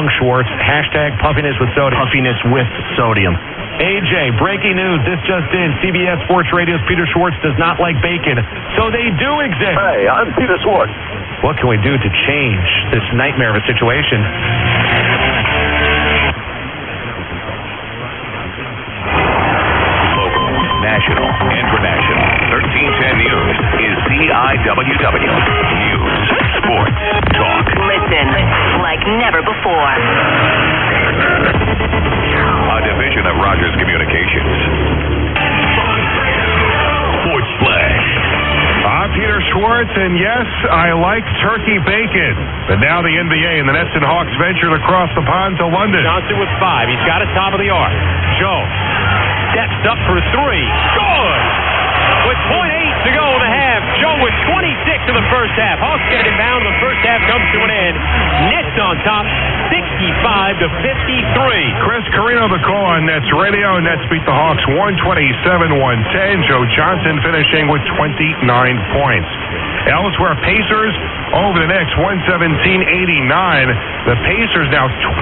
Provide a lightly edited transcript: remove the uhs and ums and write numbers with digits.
wrong, Schwartz. Hashtag puffiness with sodium. Puffiness with sodium. AJ, breaking news. This just in. CBS Sports Radio's Peter Schwartz does not like bacon, so they do exist. Hey, I'm Peter Schwartz. What can we do to change this nightmare of a situation? Local, national, international. 1310 News is CIWW. News, sports, talk. Listen like never before. A division of Rogers Communications. Sports Flash. I'm Peter Schwartz, and yes, I like turkey bacon. But now the NBA and the Nets and Hawks ventured across the pond to London. Johnson with 5. He's got it top of the arc. Joe steps up for 3. Good! With 0.8 to go in the half, Joe with 26 in the first half. Hawks get it down. The first half comes to an end. Nets on top, 65-53. Chris Carino, the call on Nets Radio. Nets beat the Hawks 127-110. Joe Johnson finishing with 29 points. Elsewhere, Pacers over the Knicks 117-89. The Pacers now